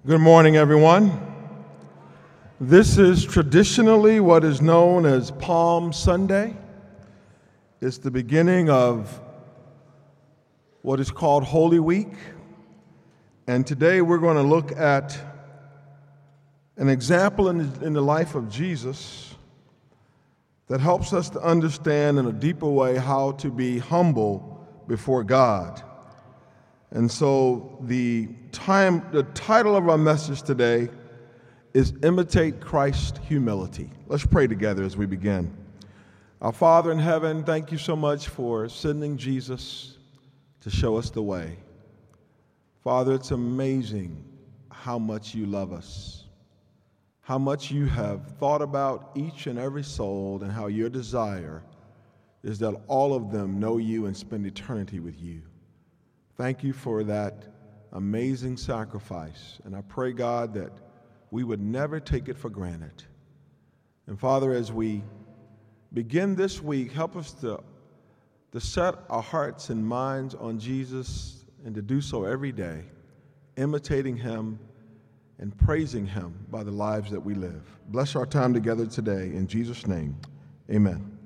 Good morning, everyone. This is traditionally what is known as Palm Sunday. It's the beginning of what is called Holy Week. And today we're going to look at an example in the life of Jesus that helps us to understand in a deeper way how to be humble before God. And so the title of our message today is Imitate Christ's Humility. Let's pray together as we begin. Our Father in heaven, thank you so much for sending Jesus to show us the way. Father, it's amazing how much you love us, how much you have thought about each and every soul, and how your desire is that all of them know you and spend eternity with you. Thank you for that amazing sacrifice, and I pray, God, that we would never take it for granted. And Father, as we begin this week, help us to set our hearts and minds on Jesus and to do so every day, imitating him and praising him by the lives that we live. Bless our time together today. In Jesus' name, amen.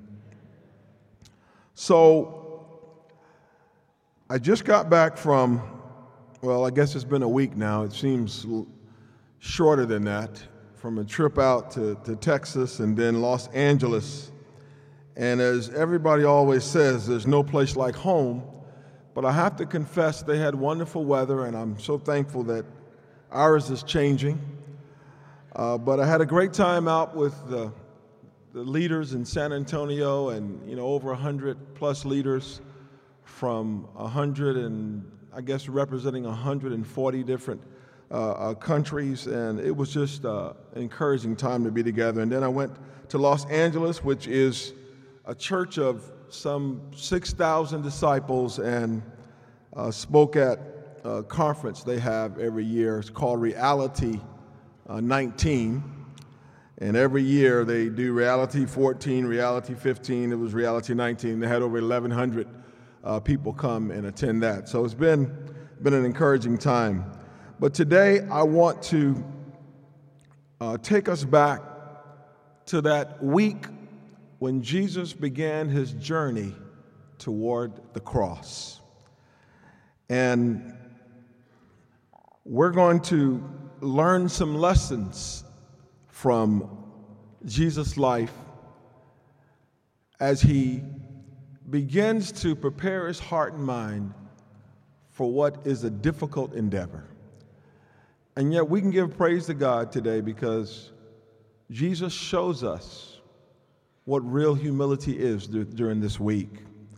So, I just got back from, well, I guess it's been a week now. It seems shorter than that, from a trip out to Texas and then Los Angeles. And as everybody always says, there's no place like home. But I have to confess they had wonderful weather, and I'm so thankful that ours is changing. But I had a great time out with the leaders in San Antonio, and over 100 plus leaders from 100 and I guess representing 140 different countries, and it was just an encouraging time to be together. And then I went to Los Angeles, which is a church of some 6,000 disciples, and spoke at a conference they have every year. It's called Reality 19, and every year they do Reality 14, Reality 15. It was Reality 19. They had over 1,100 people come and attend that. So it's been an encouraging time. But today I want to take us back to that week when Jesus began his journey toward the cross. And we're going to learn some lessons from Jesus' life as he begins to prepare his heart and mind for what is a difficult endeavor. And yet we can give praise to God today because Jesus shows us what real humility is during this week.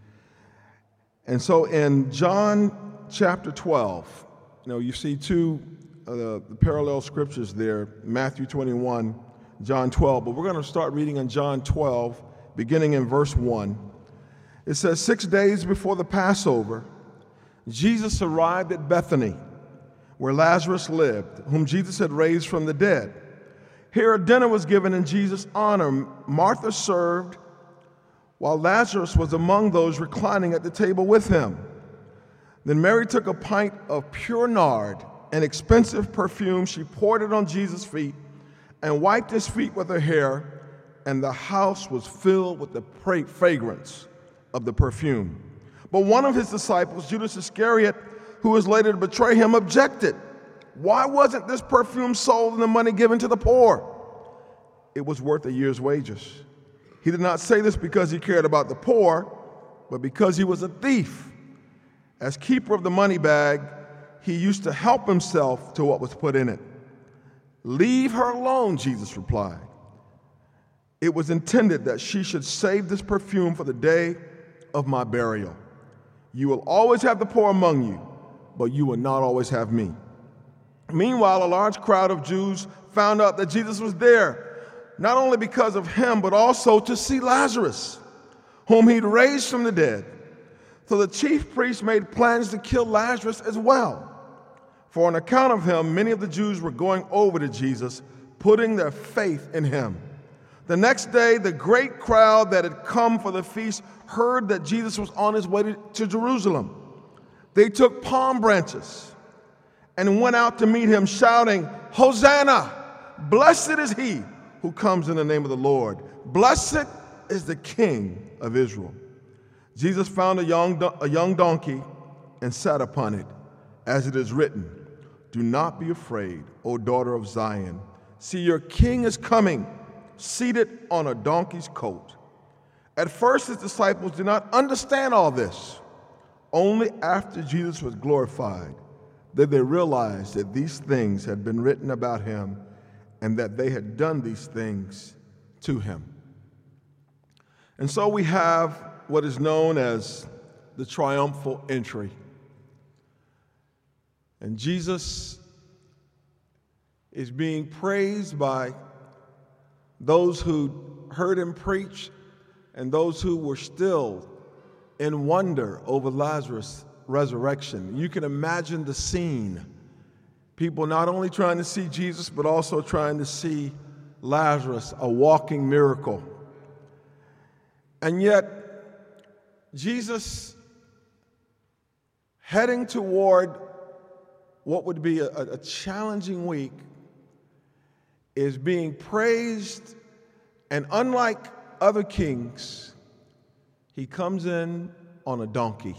And so in John chapter 12, you see two the parallel scriptures there, Matthew 21, John 12, but we're going to start reading in John 12, beginning in verse 1. It says, 6 days before the Passover, Jesus arrived at Bethany, where Lazarus lived, whom Jesus had raised from the dead. Here a dinner was given in Jesus' honor. Martha served, while Lazarus was among those reclining at the table with him. Then Mary took a pint of pure nard, an expensive perfume. She poured it on Jesus' feet and wiped his feet with her hair, and the house was filled with the fragrance of the perfume. But one of his disciples, Judas Iscariot, who was later to betray him, objected. Why wasn't this perfume sold and the money given to the poor? It was worth a year's wages. He did not say this because he cared about the poor, but because he was a thief. As keeper of the money bag, he used to help himself to what was put in it. Leave her alone, Jesus replied. It was intended that she should save this perfume for the day of my burial. You will always have the poor among you, but you will not always have me. Meanwhile, a large crowd of Jews found out that Jesus was there, not only because of him, but also to see Lazarus, whom he'd raised from the dead. So the chief priests made plans to kill Lazarus as well. For on account of him, many of the Jews were going over to Jesus, putting their faith in him. The next day, the great crowd that had come for the feast heard that Jesus was on his way to Jerusalem. They took palm branches and went out to meet him, shouting, "Hosanna! Blessed is he who comes in the name of the Lord. Blessed is the King of Israel." Jesus found a young donkey and sat upon it, as it is written, "Do not be afraid, O daughter of Zion. See, your king is coming, seated on a donkey's coat." At first, his disciples did not understand all this. Only after Jesus was glorified did they realize that these things had been written about him and that they had done these things to him. And so we have what is known as the triumphal entry. And Jesus is being praised by those who heard him preach and those who were still in wonder over Lazarus' resurrection. You can imagine the scene. People not only trying to see Jesus, but also trying to see Lazarus, a walking miracle. And yet, Jesus, heading toward what would be a challenging week, is being praised, and unlike other kings, he comes in on a donkey.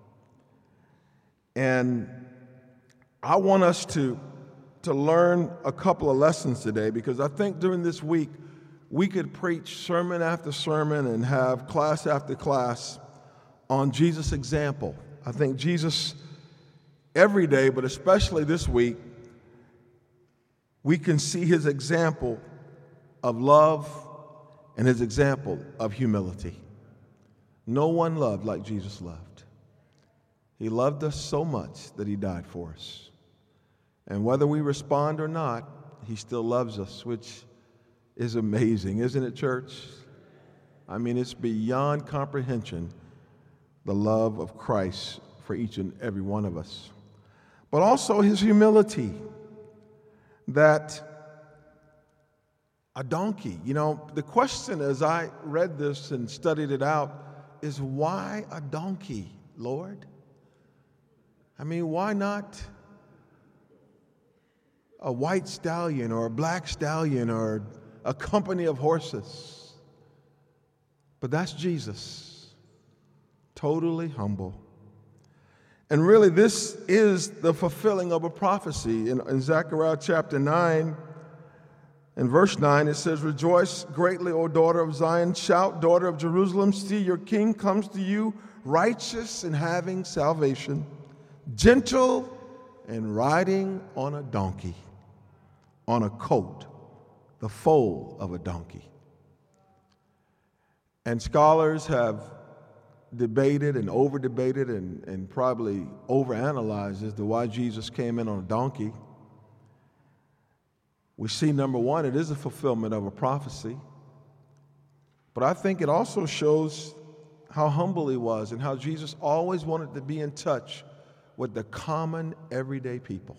And I want us to learn a couple of lessons today, because I think during this week we could preach sermon after sermon and have class after class on Jesus' example. I think Jesus, every day, but especially this week, we can see his example of love and his example of humility. No one loved like Jesus loved. He loved us so much that he died for us. And whether we respond or not, he still loves us, which is amazing, isn't it, church? I mean, it's beyond comprehension, the love of Christ for each and every one of us. But also his humility, that a donkey, the question as I read this and studied it out is, why a donkey, Lord? I mean, why not a white stallion or a black stallion or a company of horses? But that's Jesus, totally humble. And really, this is the fulfilling of a prophecy. In Zechariah chapter 9, in verse 9, it says, "Rejoice greatly, O daughter of Zion. Shout, daughter of Jerusalem. See, your king comes to you, righteous and having salvation, gentle and riding on a donkey, on a colt, the foal of a donkey." And scholars have debated and over-debated and probably overanalyzed as to why Jesus came in on a donkey. We see, number one, it is a fulfillment of a prophecy. But I think it also shows how humble he was and how Jesus always wanted to be in touch with the common, everyday people.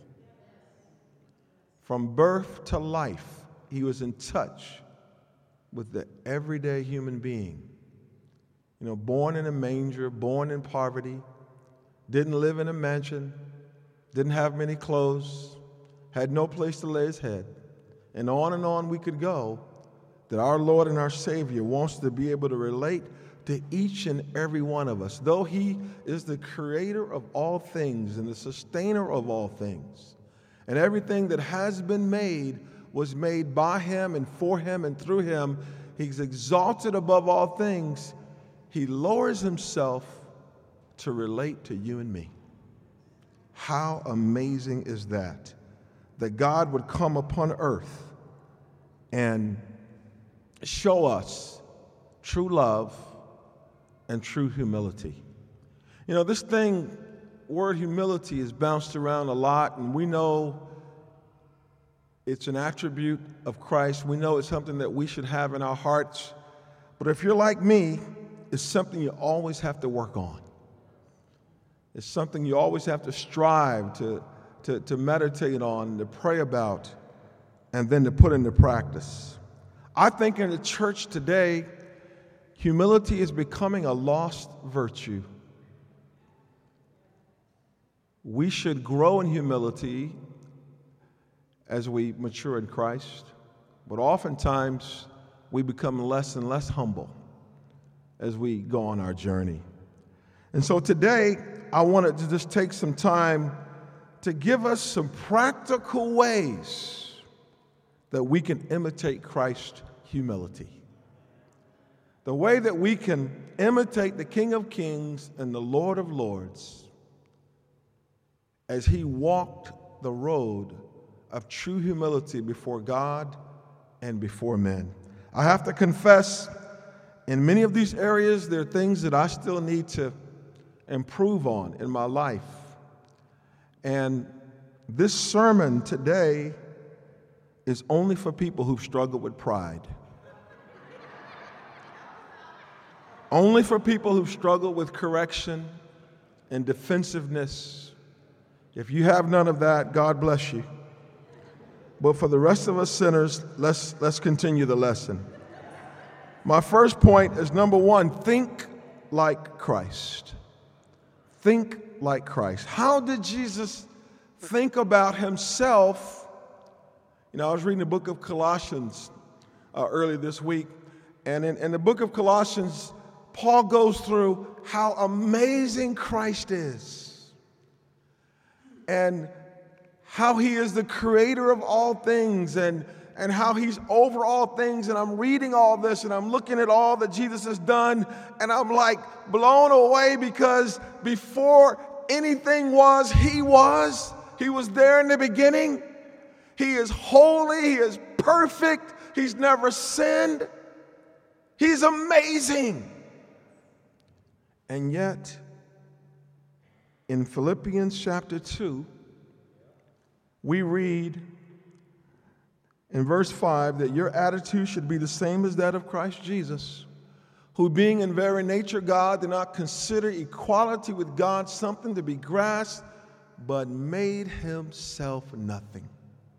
From birth to life, he was in touch with the everyday human being. Born in a manger, born in poverty, didn't live in a mansion, didn't have many clothes, had no place to lay his head. And on we could go, that our Lord and our Savior wants to be able to relate to each and every one of us. Though he is the creator of all things and the sustainer of all things, and everything that has been made was made by him and for him and through him, he's exalted above all things. He lowers himself to relate to you and me. How amazing is that? That God would come upon earth and show us true love and true humility. This word humility is bounced around a lot, and we know it's an attribute of Christ. We know it's something that we should have in our hearts. But if you're like me, it's something you always have to work on. It's something you always have to strive to meditate on, to pray about, and then to put into practice. I think in the church today, humility is becoming a lost virtue. we should grow in humility as we mature in Christ, but oftentimes we become less and less humble as we go on our journey. And so today, I wanted to just take some time to give us some practical ways that we can imitate Christ's humility. The way that we can imitate the King of Kings and the Lord of Lords as he walked the road of true humility before God and before men. I have to confess, in many of these areas, there are things that I still need to improve on in my life. And this sermon today is only for people who've struggled with pride. Only for people who've struggled with correction and defensiveness. If you have none of that, God bless you. But for the rest of us sinners, let's continue the lesson. My first point is, number one, think like Christ. Think like Christ. How did Jesus think about himself? You know, I was reading the book of Colossians earlier this week, and in the book of Colossians, Paul goes through how amazing Christ is and how he is the creator of all things and how he's over all things. And I'm reading all this and I'm looking at all that Jesus has done, and I'm like blown away, because before anything was, he was. He was there in the beginning. He is holy. He is perfect. He's never sinned. He's amazing. And yet, in Philippians chapter 2, we read in verse 5 that your attitude should be the same as that of Christ Jesus, who being in very nature God did not consider equality with God something to be grasped, but made himself nothing.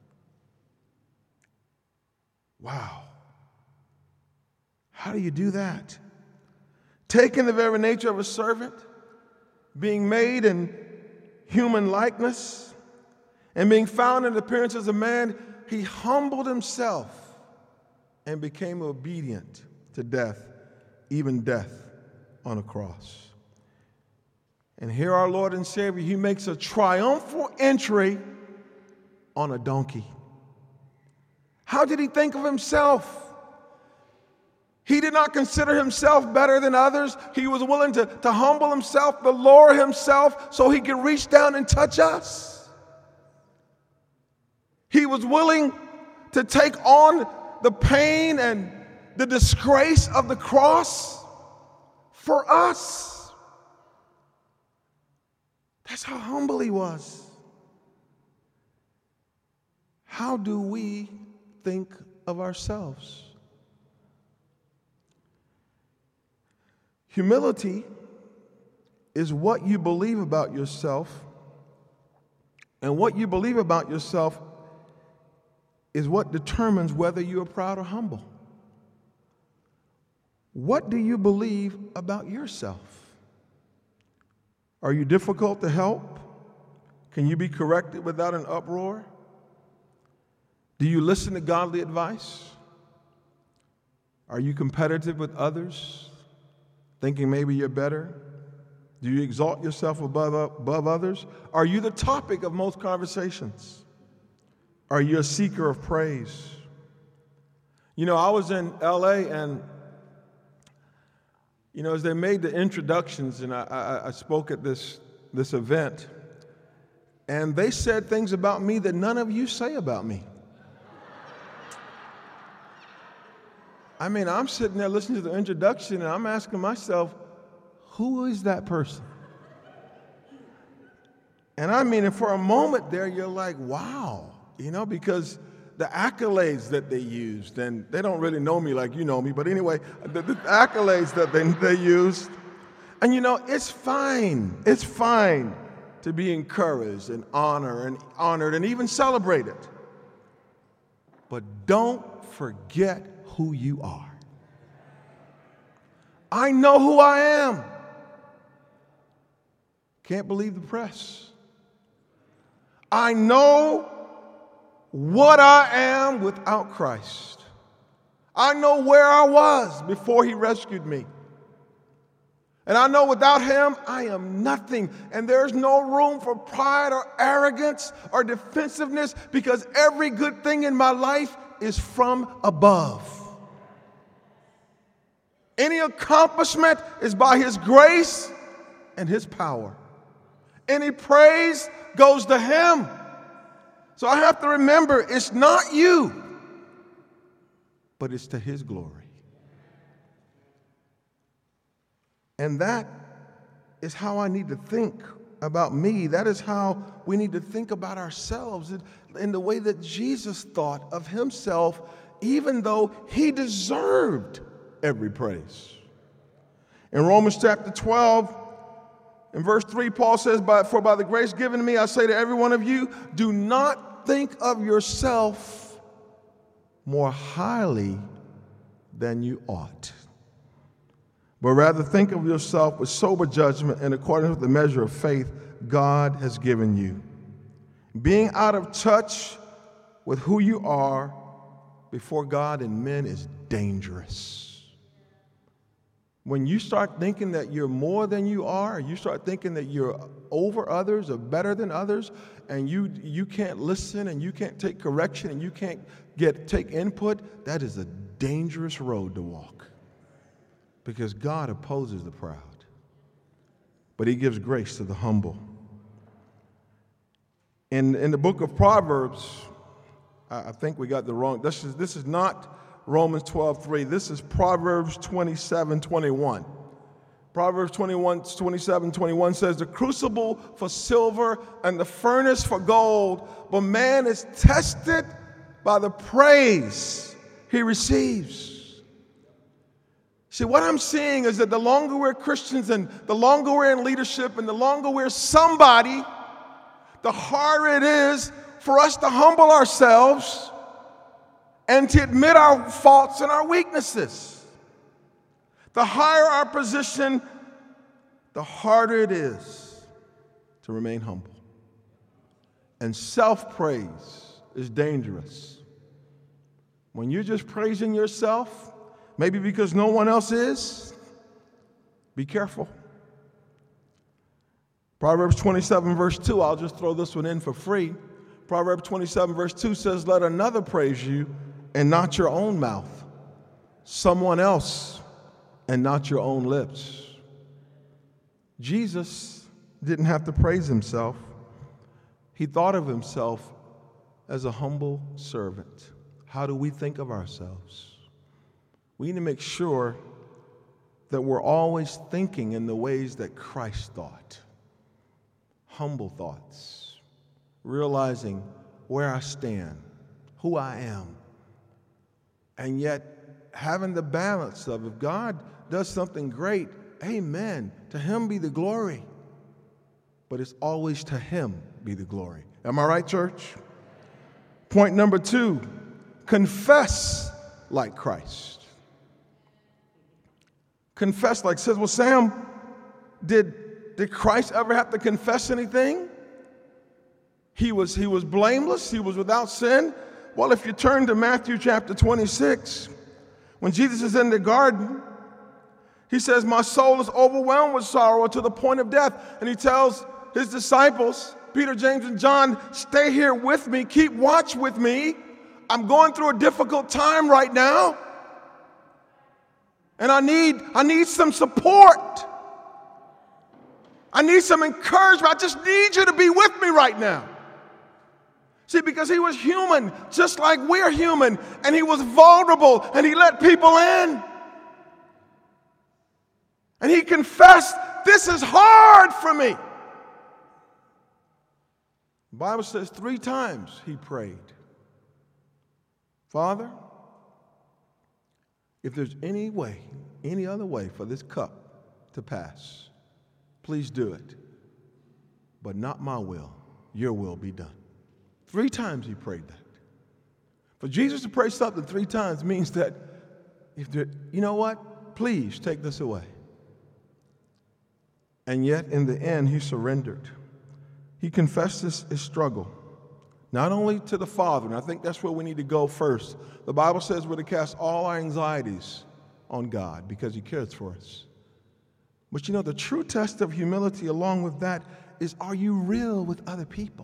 Wow. How do you do that? Taking the very nature of a servant, being made in human likeness, and being found in appearance as a man, he humbled himself and became obedient to death, even death on a cross. And here our Lord and Savior, he makes a triumphal entry on a donkey. How did he think of himself? He did not consider himself better than others. He was willing to humble himself, to lower himself so he could reach down and touch us. He was willing to take on the pain and the disgrace of the cross for us. That's how humble he was. How do we think of ourselves? Humility is what you believe about yourself, and what you believe about yourself is what determines whether you are proud or humble. What do you believe about yourself? Are you difficult to help? Can you be corrected without an uproar? Do you listen to godly advice? Are you competitive with others, thinking maybe you're better? Do you exalt yourself above others? Are you the topic of most conversations? Are you a seeker of praise? You know, I was in L.A. and, you know, as they made the introductions, and I spoke at this event, and they said things about me that none of you say about me. I mean, I'm sitting there listening to the introduction, and I'm asking myself, who is that person? And I mean, and for a moment there, you're like, wow, you know, because the accolades that they used, and they don't really know me like you know me, but anyway, the accolades that they used, and you know, it's fine to be encouraged and honored and even celebrated. But don't forget who you are. I know who I am. Can't believe the press. I know what I am without Christ. I know where I was before he rescued me. And I know without him, I am nothing. And there's no room for pride or arrogance or defensiveness, because every good thing in my life is from above. Any accomplishment is by his grace and his power. Any praise goes to him. So I have to remember, it's not you, but it's to his glory. And that is how I need to think about me. That is how we need to think about ourselves in the way that Jesus thought of himself, even though he deserved every praise. In Romans chapter 12, in verse 3, Paul says, "For by the grace given to me, I say to every one of you, do not think of yourself more highly than you ought, but rather think of yourself with sober judgment in accordance with the measure of faith God has given you. Being out of touch with who you are before God and men is dangerous. When you start thinking that you're more than you are, you start thinking that you're over others or better than others, and you can't listen and you can't take correction and you can't take input, that is a dangerous road to walk. Because God opposes the proud, but he gives grace to the humble. In the book of Proverbs, I think we got the wrong, this is not Romans 12:3. This is Proverbs 27:21. Proverbs 27:21 says, "The crucible for silver and the furnace for gold, but man is tested by the praise he receives." See, what I'm seeing is that the longer we're Christians and the longer we're in leadership and the longer we're somebody, the harder it is for us to humble ourselves and to admit our faults and our weaknesses. The higher our position, the harder it is to remain humble. And self-praise is dangerous. When you're just praising yourself, maybe because no one else is, be careful. Proverbs 27 verse 2, I'll just throw this one in for free. Proverbs 27 verse 2 says, "Let another praise you and not your own mouth, someone else and not your own lips." Jesus didn't have to praise himself. He thought of himself as a humble servant. How do we think of ourselves? We need to make sure that we're always thinking in the ways that Christ thought. Humble thoughts, realizing where I stand, who I am, and yet having the balance of, if God does something great, amen, to him be the glory. But it's always to him be the glory. Am I right, church? Point number 2, confess like Christ. Confess like, says, well, Sam, did Christ ever have to confess anything? He was blameless. He was without sin. Well, if you turn to Matthew chapter 26, when Jesus is in the garden, he says, "My soul is overwhelmed with sorrow to the point of death." And he tells his disciples, Peter, James, and John, "Stay here with me. Keep watch with me. I'm going through a difficult time right now. And I need some support. I need some encouragement. I just need you to be with me right now." See, because he was human, just like we're human, and he was vulnerable, and he let people in. And he confessed, "This is hard for me." The Bible says 3 times he prayed, "Father, if there's any way, any other way for this cup to pass, please do it. But not my will, your will be done." 3 times he prayed that. For Jesus to pray something 3 times means that, you know what? Please take this away. And yet, in the end, he surrendered. He confessed his struggle. Not only to the Father, and I think that's where we need to go first. The Bible says we're to cast all our anxieties on God because He cares for us. But you know, the true test of humility along with that is, are you real with other people?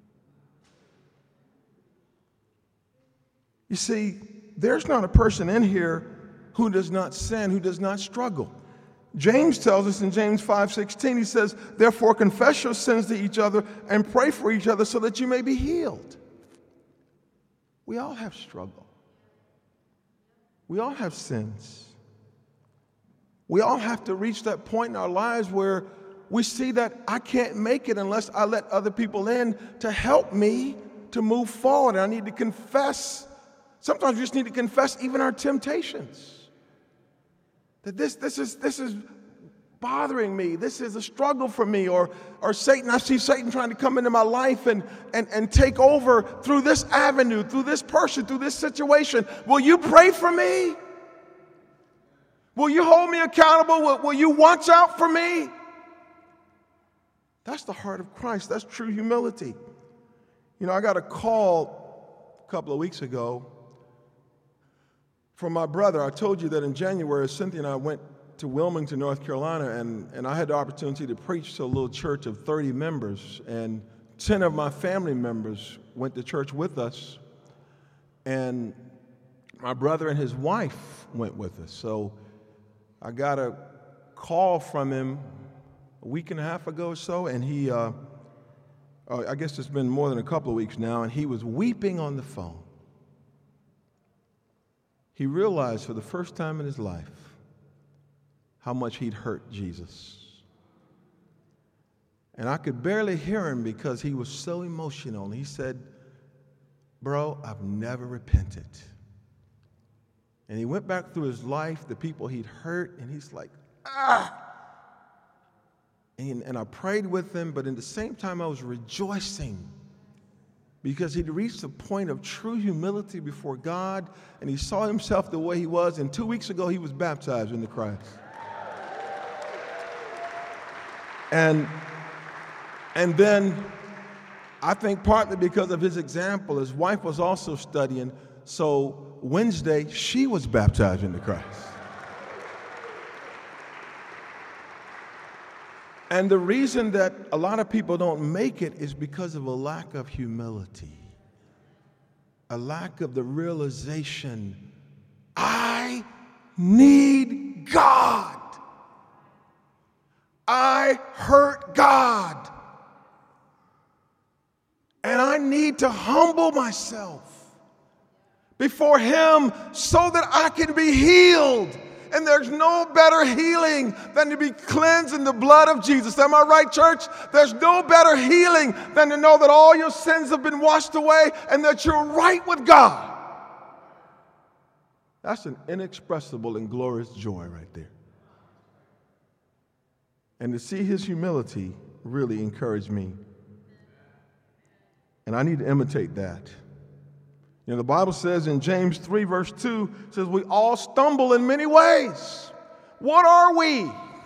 You see, there's not a person in here who does not sin, who does not struggle. James tells us in James 5:16, he says, therefore confess your sins to each other and pray for each other so that you may be healed. We all have struggle. We all have sins. We all have to reach that point in our lives where we see that I can't make it unless I let other people in to help me to move forward. I need to confess. Sometimes we just need to confess even our temptations. That this is bothering me. This is a struggle for me. Or Satan, I see Satan trying to come into my life and take over through this avenue, through this person, through this situation. Will you pray for me? Will you hold me accountable? Will you watch out for me? That's the heart of Christ. That's true humility. You know, I got a call a couple of weeks ago from my brother. I told you that in January, Cynthia and I went to Wilmington, North Carolina, and I had the opportunity to preach to a little church of 30 members, and 10 of my family members went to church with us, and my brother and his wife went with us. So I got a call from him a week and a half ago or so, and he, I guess it's been more than a couple of weeks now, and he was weeping on the phone. He realized for the first time in his life how much he'd hurt Jesus. And I could barely hear him because he was so emotional. And he said, bro, I've never repented. And he went back through his life, the people he'd hurt, and he's like, ah! And I prayed with him, but at the same time I was rejoicing because he'd reached a point of true humility before God, and he saw himself the way he was, and 2 weeks ago he was baptized into Christ. And then I think partly because of his example, his wife was also studying, so Wednesday she was baptized into Christ. And the reason that a lot of people don't make it is because of a lack of humility, a lack of the realization, I need God. I hurt God. And I need to humble myself before Him so that I can be healed. And there's no better healing than to be cleansed in the blood of Jesus. Am I right, church? There's no better healing than to know that all your sins have been washed away and that you're right with God. That's an inexpressible and glorious joy right there. And to see his humility really encouraged me. And I need to imitate that. You know, the Bible says in James 3, verse 2, it says, we all stumble in many ways. What are we?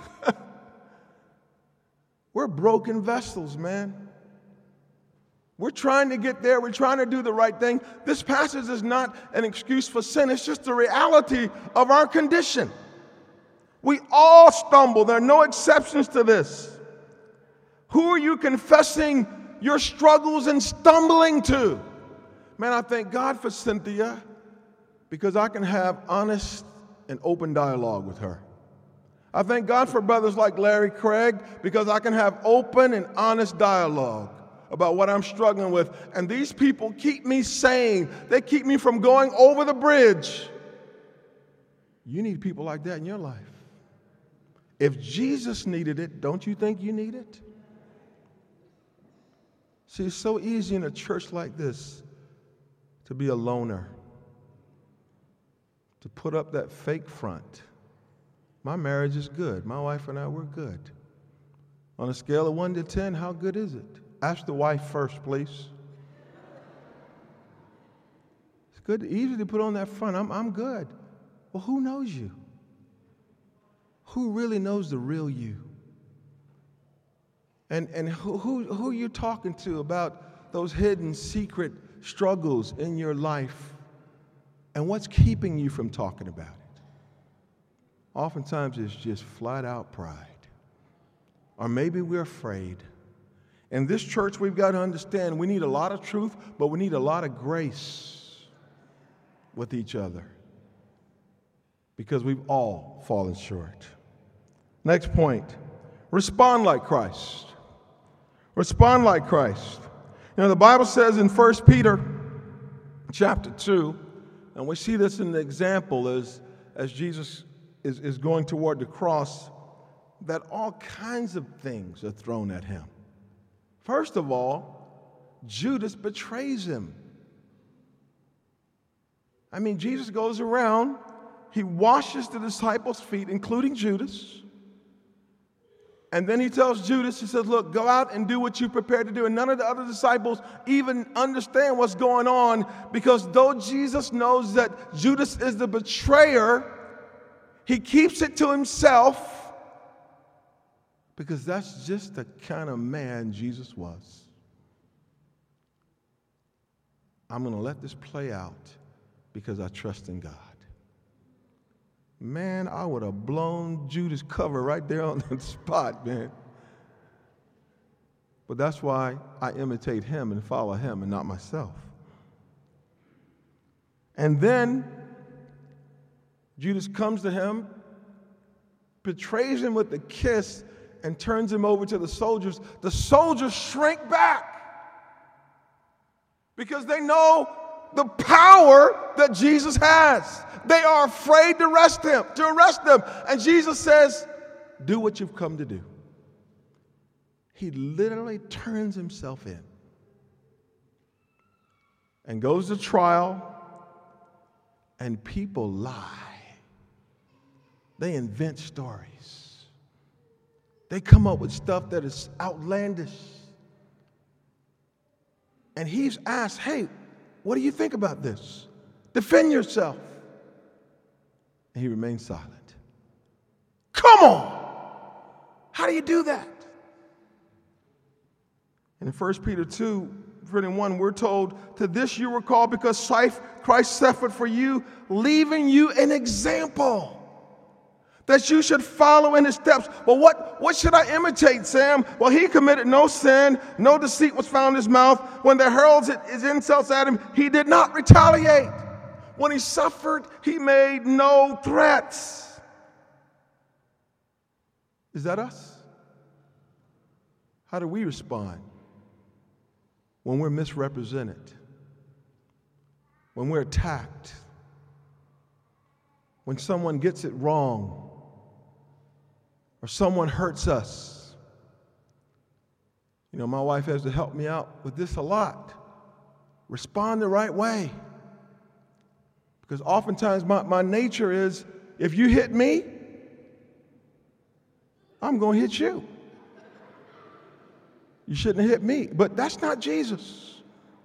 We're broken vessels, man. We're trying to get there. We're trying to do the right thing. This passage is not an excuse for sin. It's just the reality of our condition. We all stumble. There are no exceptions to this. Who are you confessing your struggles and stumbling to? Man, I thank God for Cynthia because I can have honest and open dialogue with her. I thank God for brothers like Larry Craig because I can have open and honest dialogue about what I'm struggling with. And these people keep me sane. They keep me from going over the bridge. You need people like that in your life. If Jesus needed it, don't you think you need it? See, it's so easy in a church like this to be a loner, to put up that fake front. My marriage is good. My wife and I, we're good. On a scale of 1 to 10, how good is it? Ask the wife first, please. It's good, easy to put on that front. I'm good. Well, who knows you? Who really knows the real you? And who are you talking to about those hidden secret struggles in your life and what's keeping you from talking about it. Oftentimes it's just flat out pride. Or maybe we're afraid. In this church, we've got to understand we need a lot of truth, but we need a lot of grace with each other because we've all fallen short. Next point, respond like Christ. Respond like Christ. You know, the Bible says in 1 Peter chapter 2, and we see this in the example as Jesus is going toward the cross, that all kinds of things are thrown at him. First of all, Judas betrays him. I mean, Jesus goes around, he washes the disciples' feet, including Judas, and then he tells Judas, he says, look, go out and do what you prepared to do. And none of the other disciples even understand what's going on, because though Jesus knows that Judas is the betrayer, he keeps it to himself because that's just the kind of man Jesus was. I'm going to let this play out because I trust in God. Man, I would have blown Judas' cover right there on the spot, man. But that's why I imitate him and follow him and not myself. And then Judas comes to him, betrays him with a kiss, and turns him over to the soldiers. The soldiers shrink back because they know the power that Jesus has. They are afraid to arrest him. And Jesus says, do what you've come to do. He literally turns himself in and goes to trial, and people lie. They invent stories. They come up with stuff that is outlandish. And he's asked, hey, what do you think about this? Defend yourself. And he remains silent. Come on! How do you do that? And in 1 Peter 2, 1, we're told, to this you were called because Christ suffered for you, leaving you an example that you should follow in his steps. Well, what should I imitate, Sam? Well, he committed no sin, no deceit was found in his mouth. When they hurled his insults at him, he did not retaliate. When he suffered, he made no threats. Is that us? How do we respond when we're misrepresented, when we're attacked, when someone gets it wrong, or someone hurts us? You know, my wife has to help me out with this a lot. Respond the right way. Because oftentimes my nature is, if you hit me, I'm going to hit you. You shouldn't have hit me. But that's not Jesus.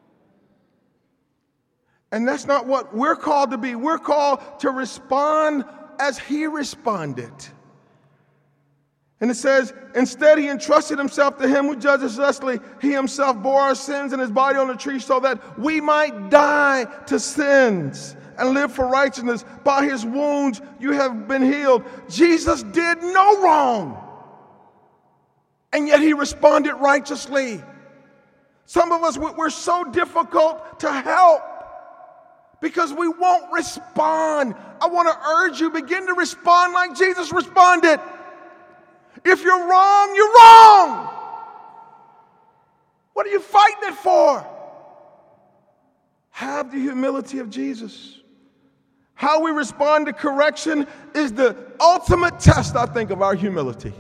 And that's not what we're called to be. We're called to respond as he responded. And it says, instead he entrusted himself to him who judges justly. He himself bore our sins in his body on the tree so that we might die to sins and live for righteousness. By his wounds you have been healed. Jesus did no wrong, and yet he responded righteously. Some of us, we're so difficult to help because we won't respond. I want to urge you, begin to respond like Jesus responded. If you're wrong, you're wrong. What are you fighting it for? Have the humility of Jesus. How we respond to correction is the ultimate test, I think, of our humility.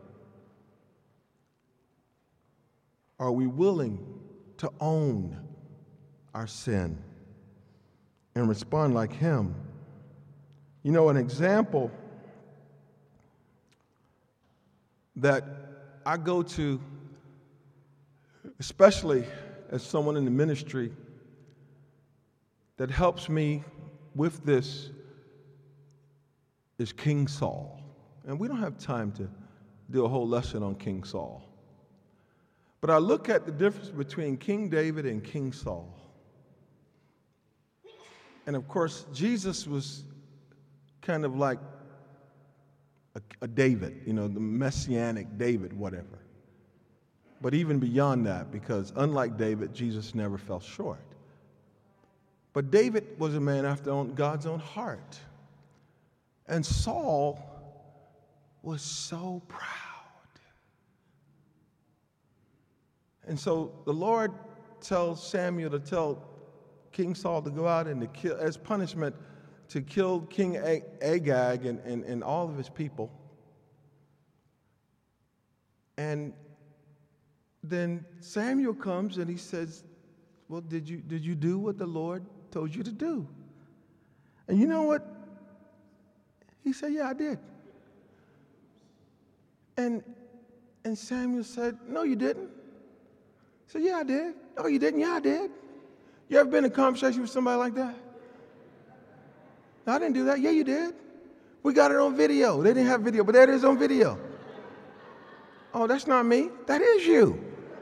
Are we willing to own our sin and respond like him? You know, an example that I go to, especially as someone in the ministry, that helps me with this is King Saul. And we don't have time to do a whole lesson on King Saul. But I look at the difference between King David and King Saul. And of course, Jesus was kind of like a David, the messianic David, whatever. But even beyond that, because unlike David, Jesus never fell short. But David was a man after God's own heart. And Saul was so proud. And so the Lord tells Samuel to tell King Saul to go out and to kill, as punishment, to kill King Agag and all of his people. And then Samuel comes and he says, well, did you do what the Lord told you to do? And you know what? He said, yeah, I did. And Samuel said, no, you didn't. He said, yeah, I did. No, you didn't. Yeah, I did. You ever been in a conversation with somebody like that? No, I didn't do that. Yeah, you did. We got it on video. They didn't have video, but there it is on video. Oh, that's not me. That is you.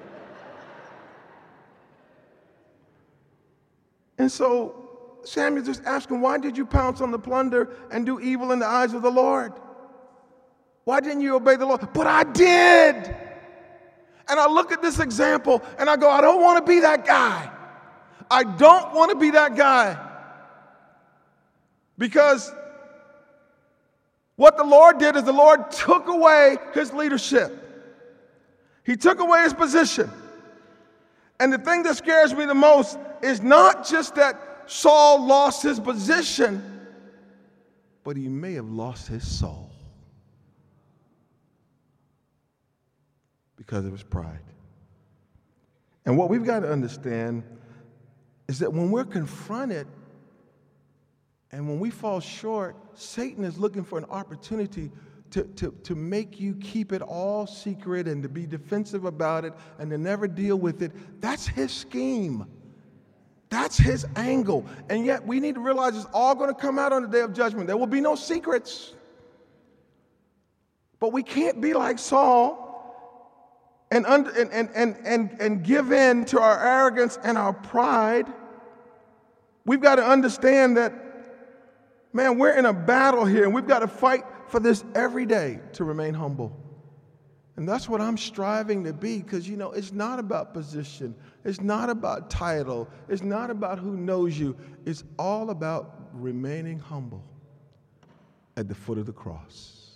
And so Samuel just asked him, why did you pounce on the plunder and do evil in the eyes of the Lord? Why didn't you obey the Lord? But I did. And I look at this example and I go, I don't want to be that guy. I don't want to be that guy. Because what the Lord did is the Lord took away his leadership. He took away his position. And the thing that scares me the most is not just that Saul lost his position, but he may have lost his soul because of his pride. And what we've got to understand is that when we're confronted and when we fall short, Satan is looking for an opportunity to make you keep it all secret and to be defensive about it and to never deal with it. That's his scheme. That's his angle. And yet we need to realize it's all going to come out on the day of judgment. There will be no secrets. But we can't be like Saul and give in to our arrogance and our pride. We've got to understand that, man, we're in a battle here, and we've got to fight for this every day to remain humble. And that's what I'm striving to be, because, it's not about position. It's not about title. It's not about who knows you. It's all about remaining humble at the foot of the cross.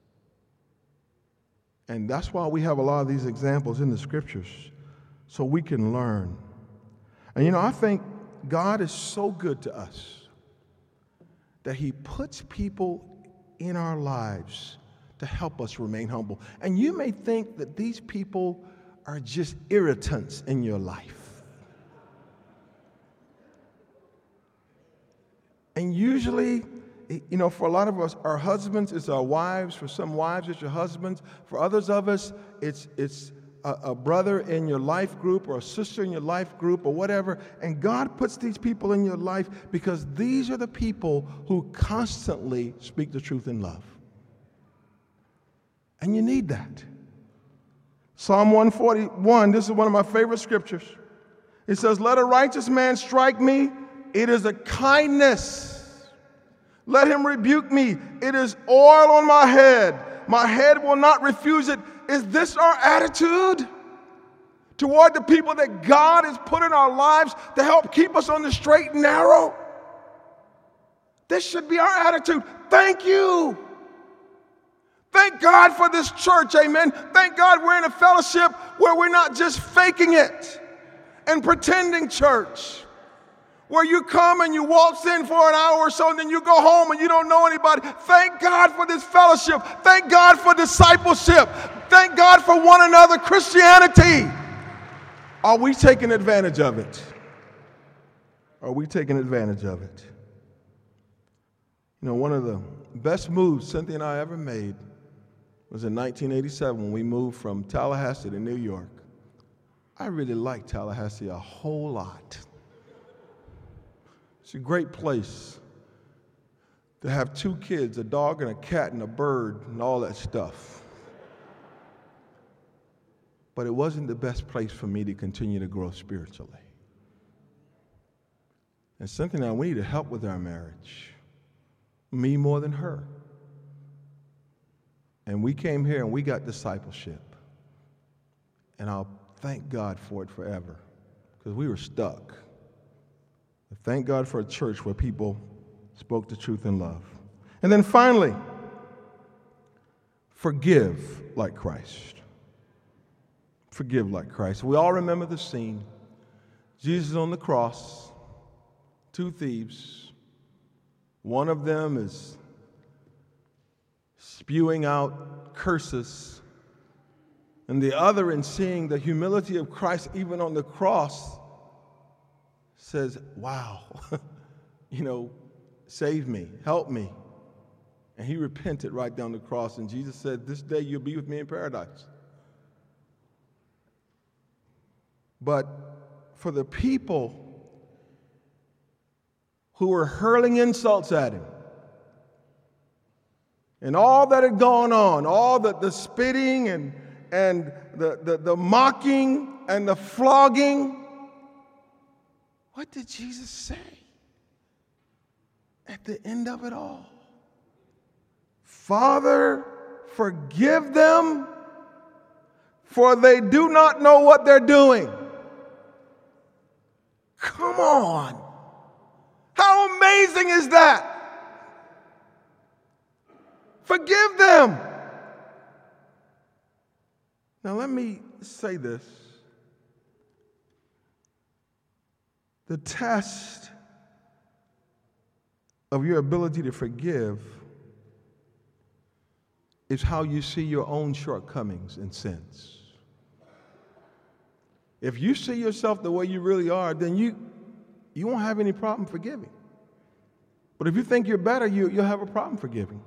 And that's why we have a lot of these examples in the scriptures, so we can learn. And, I think God is so good to us that he puts people in our lives to help us remain humble. And you may think that these people are just irritants in your life. And usually, for a lot of us, our husbands, it's our wives. For some wives, it's your husbands. For others of us, it's a brother in your life group or a sister in your life group or whatever. And God puts these people in your life because these are the people who constantly speak the truth in love. And you need that. Psalm 141, this is one of my favorite scriptures. It says, let a righteous man strike me. It is a kindness. Let him rebuke me. It is oil on my head. My head will not refuse it. Is this our attitude toward the people that God has put in our lives to help keep us on the straight and narrow? This should be our attitude. Thank you. Thank God for this church, amen. Thank God we're in a fellowship where we're not just faking it and pretending church, where you come and you waltz in for an hour or so and then you go home and you don't know anybody. Thank God for this fellowship. Thank God for discipleship. Thank God for one another, Christianity. Are we taking advantage of it? Are we taking advantage of it? One of the best moves Cynthia and I ever made was in 1987 when we moved from Tallahassee to New York. I really liked Tallahassee a whole lot. It's a great place to have 2 kids, a dog and a cat and a bird and all that stuff. but it wasn't the best place for me to continue to grow spiritually. And something that we need to help with our marriage, me more than her. And we came here and we got discipleship. And I'll thank God for it forever, because we were stuck. But thank God for a church where people spoke the truth in love. And then finally, forgive like Christ. Forgive like Christ. We all remember the scene. Jesus on the cross, two thieves. One of them is spewing out curses, and the other, in seeing the humility of Christ even on the cross, says, wow, save me, help me. And he repented right down the cross, and Jesus said, this day you'll be with me in paradise. But for the people who were hurling insults at him, and all that had gone on, all the spitting and the mocking and the flogging, what did Jesus say at the end of it all? Father, forgive them, for they do not know what they're doing. Come on. How amazing is that? Forgive them. Now let me say this. The test of your ability to forgive is how you see your own shortcomings and sins. If you see yourself the way you really are, then you won't have any problem forgiving. But if you think you're better, you'll have a problem forgiving.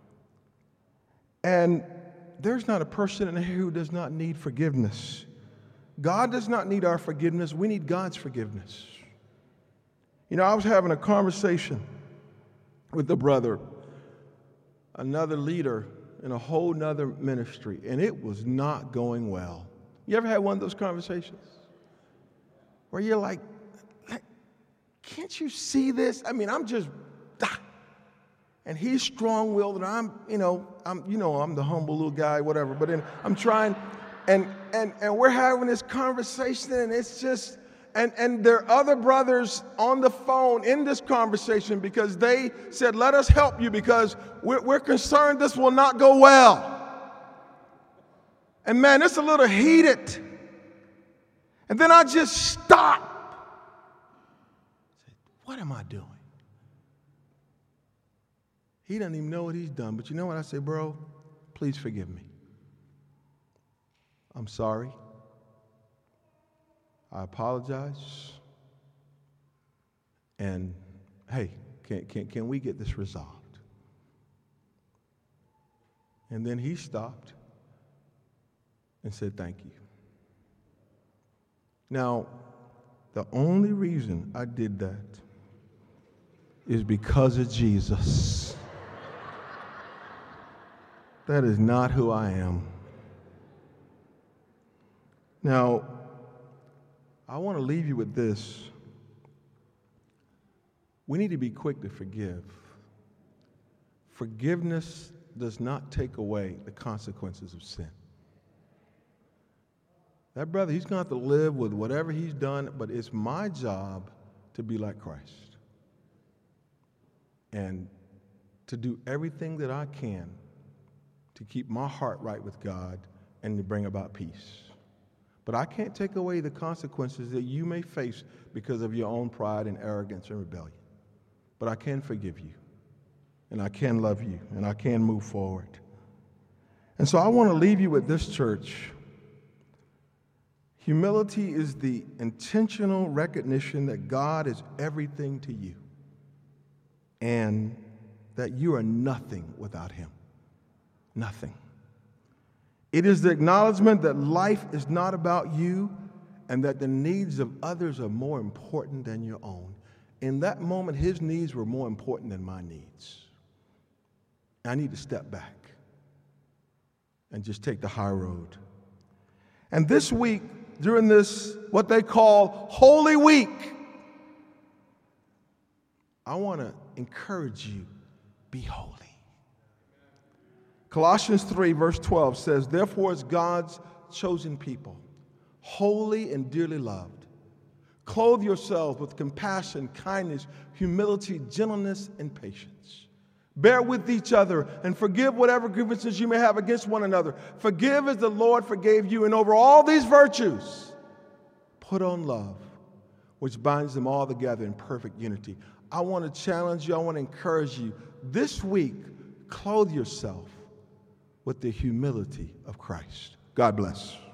And there's not a person in here who does not need forgiveness. God does not need our forgiveness. We need God's forgiveness. I was having a conversation with a brother, another leader in a whole nother ministry, and it was not going well. You ever had one of those conversations where you're like, can't you see this? I'm just, and he's strong-willed, and I'm the humble little guy, whatever. But then I'm trying, and we're having this conversation, and it's just, and there are other brothers on the phone in this conversation because they said, let us help you because we're concerned this will not go well. And man, it's a little heated. And then I just stopped. I said, what am I doing? He doesn't even know what he's done. But you know what? I say, bro, please forgive me. I'm sorry. I apologize. And hey, can we get this resolved? And then he stopped and said, thank you. Now, the only reason I did that is because of Jesus. That is not who I am. Now, I want to leave you with this. We need to be quick to forgive. Forgiveness does not take away the consequences of sin. That brother, he's going to have to live with whatever he's done, but it's my job to be like Christ and to do everything that I can to keep my heart right with God and to bring about peace. But I can't take away the consequences that you may face because of your own pride and arrogance and rebellion. But I can forgive you, and I can love you, and I can move forward. And so I want to leave you with this, church. Humility is the intentional recognition that God is everything to you and that you are nothing without Him. Nothing. It is the acknowledgement that life is not about you and that the needs of others are more important than your own. In that moment, His needs were more important than my needs. I need to step back and just take the high road. And this week, during this, what they call Holy Week, I want to encourage you, be holy. Colossians 3, verse 12 says, therefore, as God's chosen people, holy and dearly loved, clothe yourselves with compassion, kindness, humility, gentleness, and patience. Bear with each other and forgive whatever grievances you may have against one another. Forgive as the Lord forgave you. And over all these virtues, put on love, which binds them all together in perfect unity. I want to challenge you. I want to encourage you. This week, clothe yourself with the humility of Christ. God bless.